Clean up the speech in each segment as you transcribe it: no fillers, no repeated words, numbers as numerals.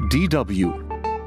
DW.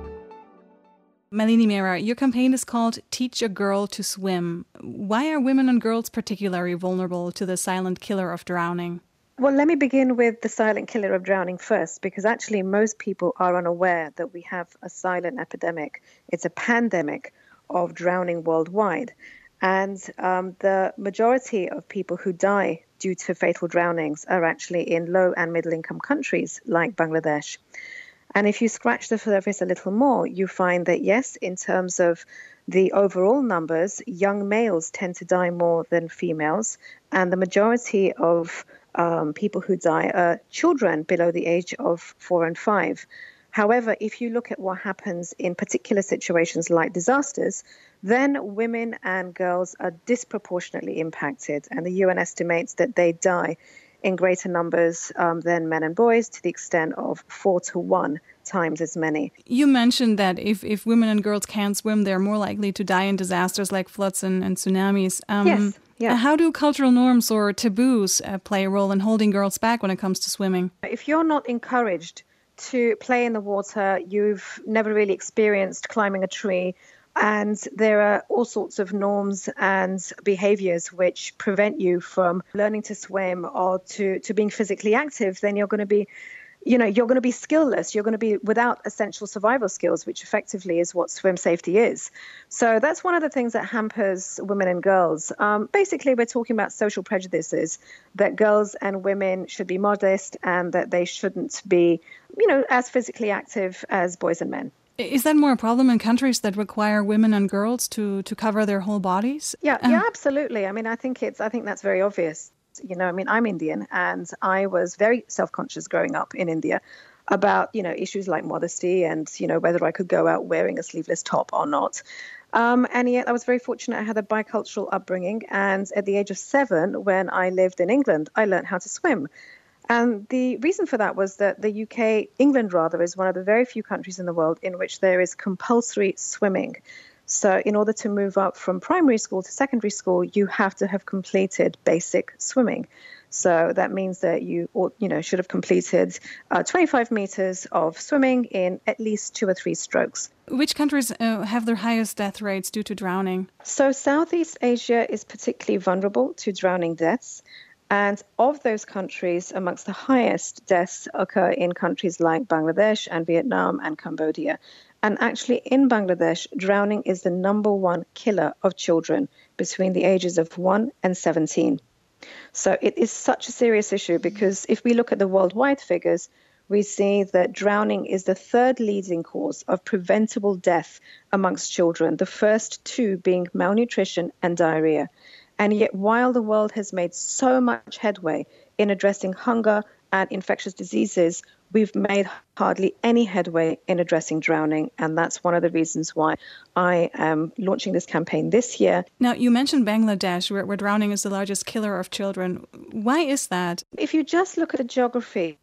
Malini Mera, your campaign is called Teach a Girl to Swim. Why are women and girls particularly vulnerable to the silent killer of drowning? Well, let me begin with the silent killer of drowning first, because actually most people are unaware that we have a silent epidemic. It's a pandemic of drowning worldwide. And the majority of people who die due to fatal drownings are actually in low and middle income countries like Bangladesh. And if you scratch the surface a little more, you find that, yes, in terms of the overall numbers, young males tend to die more than females. And the majority of people who die are children below the age of 4 and 5. However, if you look at what happens in particular situations like disasters, then women and girls are disproportionately impacted. And the UN estimates that they die in greater numbers than men and boys, to the extent of 4 to 1 times as many. You mentioned that if women and girls can't swim, they're more likely to die in disasters like floods and tsunamis. Yes. Yeah. How do cultural norms or taboos play a role in holding girls back when it comes to swimming? If you're not encouraged to play in the water, you've never really experienced climbing a tree, and there are all sorts of norms and behaviors which prevent you from learning to swim or to being physically active, then you're going to be, you're going to be skillless. You're going to be without essential survival skills, which effectively is what swim safety is. So that's one of the things that hampers women and girls. Basically, we're talking about social prejudices, that girls and women should be modest and that they shouldn't be, as physically active as boys and men. Is that more a problem in countries that require women and girls to cover their whole bodies? Yeah, absolutely. I mean, I think that's very obvious. I'm Indian, and I was very self-conscious growing up in India about, issues like modesty and, whether I could go out wearing a sleeveless top or not. And yet I was very fortunate. I had a bicultural upbringing. And at the age of 7, when I lived in England, I learned how to swim. And the reason for that was that England is one of the very few countries in the world in which there is compulsory swimming. So in order to move up from primary school to secondary school, you have to have completed basic swimming. So that means that you should have completed 25 meters of swimming in at least 2 or 3 strokes. Which countries have their highest death rates due to drowning? So Southeast Asia is particularly vulnerable to drowning deaths. And of those countries, amongst the highest deaths occur in countries like Bangladesh and Vietnam and Cambodia. And actually in Bangladesh, drowning is the number 1 killer of children between the ages of 1 and 17. So it is such a serious issue, because if we look at the worldwide figures, we see that drowning is the 3rd leading cause of preventable death amongst children, the first 2 being malnutrition and diarrhea. And yet, while the world has made so much headway in addressing hunger and infectious diseases, we've made hardly any headway in addressing drowning. And that's one of the reasons why I am launching this campaign this year. Now, you mentioned Bangladesh, where drowning is the largest killer of children. Why is that? If you just look at the geography,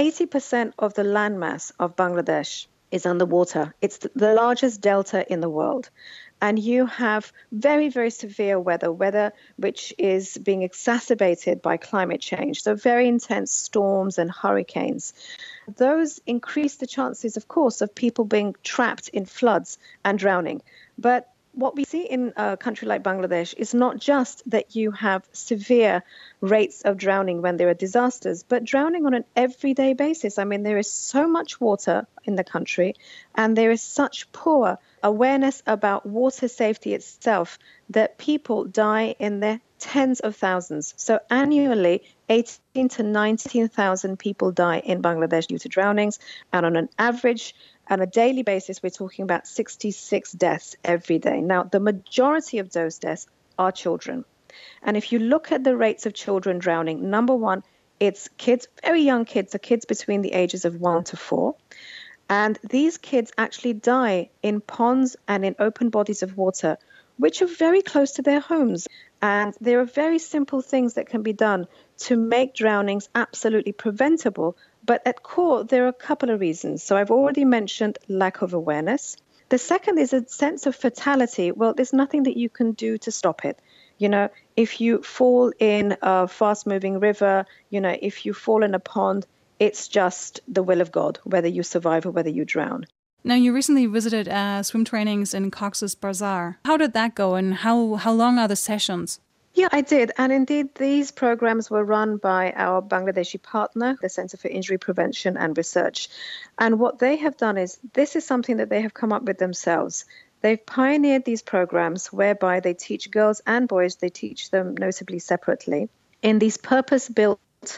80% of the landmass of Bangladesh is underwater. It's the largest delta in the world. And you have very, very severe weather which is being exacerbated by climate change. So very intense storms and hurricanes. Those increase the chances, of course, of people being trapped in floods and drowning. But what we see in a country like Bangladesh is not just that you have severe rates of drowning when there are disasters, but drowning on an everyday basis. I mean, there is so much water in the country, and there is such poor awareness about water safety itself that people die in their tens of thousands. So annually, 18 to 19,000 people die in Bangladesh due to drownings, and on an average, on a daily basis, we're talking about 66 deaths every day. Now, the majority of those deaths are children. And if you look at the rates of children drowning, number 1, it's kids, very young kids, the kids between the ages of 1 to 4. And these kids actually die in ponds and in open bodies of water, which are very close to their homes. And there are very simple things that can be done to make drownings absolutely preventable. But at core, there are a couple of reasons. So I've already mentioned lack of awareness. The second is a sense of fatality. Well, there's nothing that you can do to stop it. If you fall in a fast-moving river, if you fall in a pond, It's just the will of God, whether you survive or whether you drown. Now, you recently visited swim trainings in Cox's Bazar. How did that go, and how long are the sessions? Yeah, I did. And indeed, these programs were run by our Bangladeshi partner, the Center for Injury Prevention and Research. And what they have done is, this is something that they have come up with themselves. They've pioneered these programs whereby they teach girls and boys, they teach them notably separately, in these purpose-built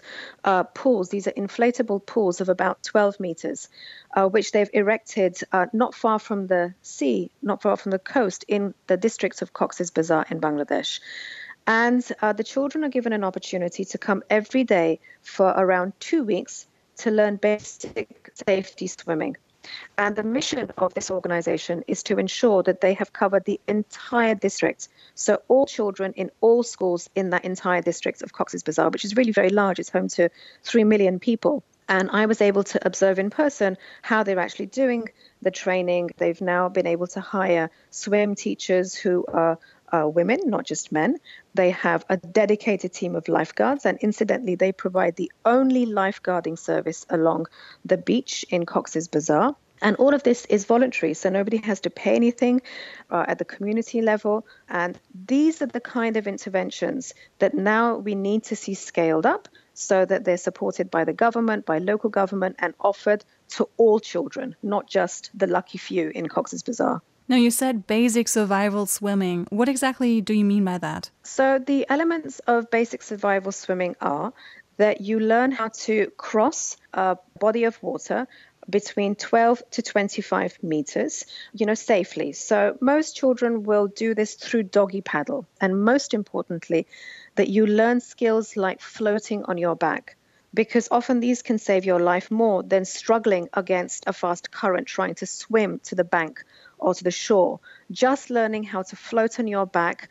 pools. These are inflatable pools of about 12 meters, which they've erected not far from the sea, not far from the coast, in the district of Cox's Bazar in Bangladesh. And the children are given an opportunity to come every day for around 2 weeks to learn basic safety swimming. And the mission of this organization is to ensure that they have covered the entire district. So all children in all schools in that entire district of Cox's Bazar, which is really very large, it's home to 3 million people. And I was able to observe in person how they're actually doing the training. They've now been able to hire swim teachers who are women, not just men. They have a dedicated team of lifeguards, and incidentally, they provide the only lifeguarding service along the beach in Cox's Bazar. And all of this is voluntary, so nobody has to pay anything at the community level. And these are the kind of interventions that now we need to see scaled up so that they're supported by the government, by local government, and offered to all children, not just the lucky few in Cox's Bazar. Now, you said basic survival swimming. What exactly do you mean by that? So the elements of basic survival swimming are that you learn how to cross a body of water between 12 to 25 meters, safely. So most children will do this through doggy paddle. And most importantly, that you learn skills like floating on your back, because often these can save your life more than struggling against a fast current trying to swim to the bank or to the shore. Just learning how to float on your back,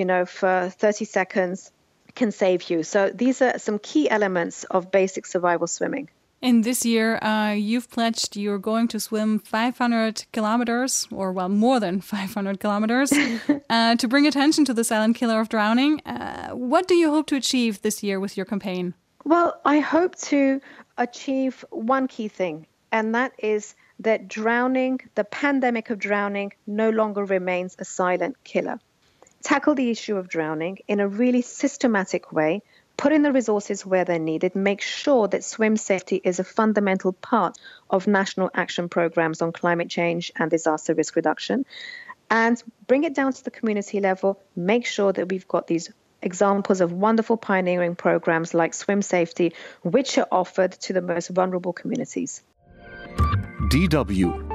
for 30 seconds can save you. So these are some key elements of basic survival swimming. In this year, you've pledged you're going to swim 500 kilometers, or more than 500 kilometers, to bring attention to the silent killer of drowning. What do you hope to achieve this year with your campaign? Well, I hope to achieve one key thing, and that is that drowning, the pandemic of drowning, no longer remains a silent killer. Tackle the issue of drowning in a really systematic way, put in the resources where they're needed, make sure that swim safety is a fundamental part of national action programs on climate change and disaster risk reduction, and bring it down to the community level, make sure that we've got these examples of wonderful pioneering programs like swim safety, which are offered to the most vulnerable communities. DW